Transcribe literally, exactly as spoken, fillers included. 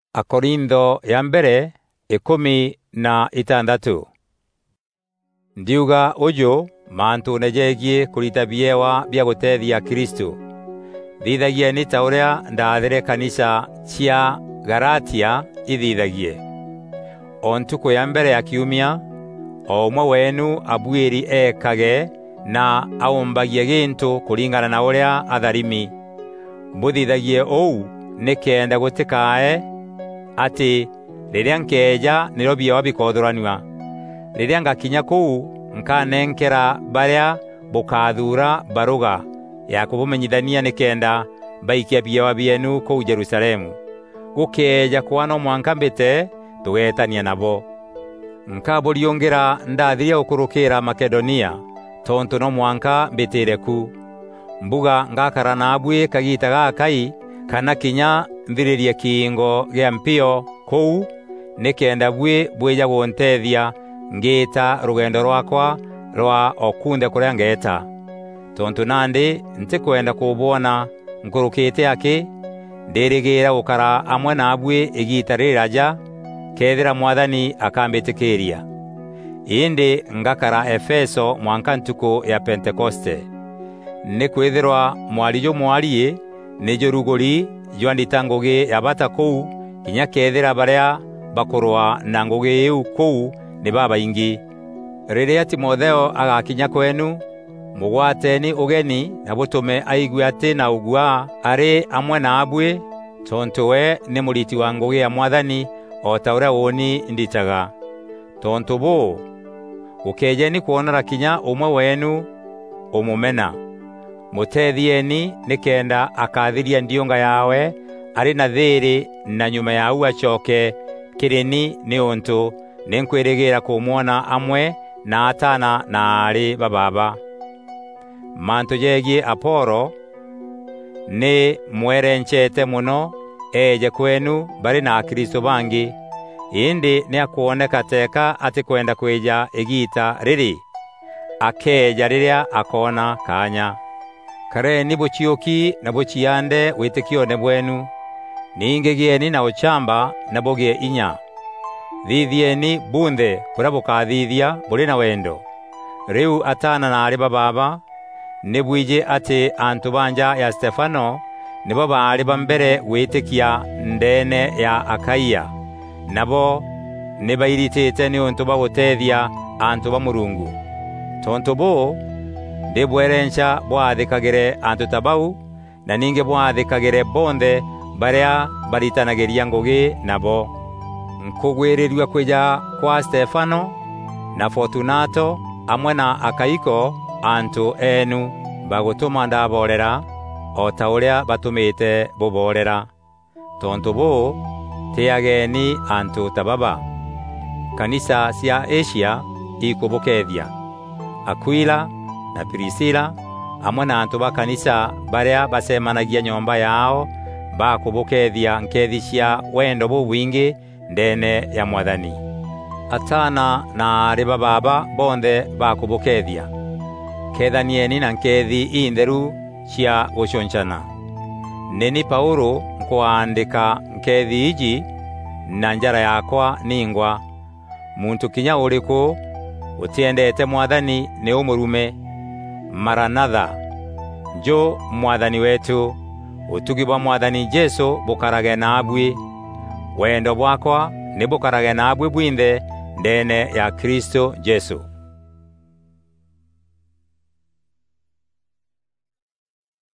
Akorintho ya mbere ikumi na itandatu. Ndiuga ujo mantu nejegie kurita biewa bia gutethia Kristo. Thithagie ni taurea ndaathere kanisa cia Galatia ithithagie. Ontuko ya mbere ya kiumia o umwe wenu abwiri ekage na aumbagie gintu kuringana na urea atharimi. Muthithagie ou nikenda gutikae ati riria nkeja niro biewa bikodhoranwa. Riria ngakinya kuu nkanenkera baria bukathura baruga ya kubumenyithania nikenda baikia biewa bienu kuu Jerusalemu. Gukeja kwano mwankambite tugetania nabo. Nkaburiongera ndathiria ukurukira Makedonia tontu no mwanka mbitireku. Mbuga ngakara nabwe kagita gakai kana kinya nthiririe kiingo gia mpio kuu nikenda bwe bweja guntethia ngita rugendo rwakwa rwa okunde kuria ngeta. Tontu nandi ntikwenda kubona nkurukite aki ndirigira gukara amwe nabwe igita riraja kethira Mwathani akambitikiria. Indi ngakara Efeso mwanka ntuko ya Pentekoste. Nikwithirwa mwarijo mwarie nijo rugori jwandita ngugi yabata kuu kinya kethira baria bakorwa na ngugi iu kuu ni baba ingi. Riria Timotheo agakinya kwenu mugwateni ugeni na butume aigwe ati na ugwa ari amwe na abwe tontu we ni muriti wa ngugi ya Mwathani o tauria woni nditaga. Tontu bo ukejeni kuonera kinya umwe wenu umumena. Muthethieni nikenda akathiria ndionga yawe ari na thiri na nyuma yau achoke kireni ni onto nenkwirigira kumwona amwe na atana na ari bababa. Manto jegie Aporo ni mwerenchete muno eje kwenu bari na Kristo bangi. Indi ni akuoneka teka ati kwenda kweja igita riri akeja riria akona kanya. Kare ni bochioki na bochiande witekio ne bwenu. Ningegieni na ochamba na bogie inya. Thithieni bunthe kuria bukathithia buri na wendo. Riu atana na ari bababa nibwije ati antu banja ya Stefano nibo baari bambere witekia ndene ya Akaia. Nabo nibairitete ni ontu bagutethia antu ba Murungu. Tontu bo ndibwerencha bwathikagire antu tabau na ninge bwathikagire bonthe baria baritanageria ngugi nabo. Nkugwirirwa kweja kwa Stefano na Fortunato amwe na Akaiko antu enu bagutuma ndaborera o tauria batumite buborera. Tontu bo tiageni antu tababa. Kanisa cia Asia ikubukethia. Aquila na Priscilla amwe na antu ba kanisa baria basemanagia nyomba yao bakubukethia nkethi cia wendo bubwingi ndene ya Mwathani. Atana na ari bababa bonthe bakubukethia. Kethanieni na nkethi intheru cia guchonchana. Neni Paulo nkuandika nkethi iji na njara yakwa ningwa. Muntu kinya uriku utiendete Mwathani ni umurume. Maranatha. Jo Mwathani wetu. Utugi bwa Mwathani Jesu bukarage nabwe. Wendo bwakwa ni bukarage nabwe bwinthe ndene ya Kristo Jesu.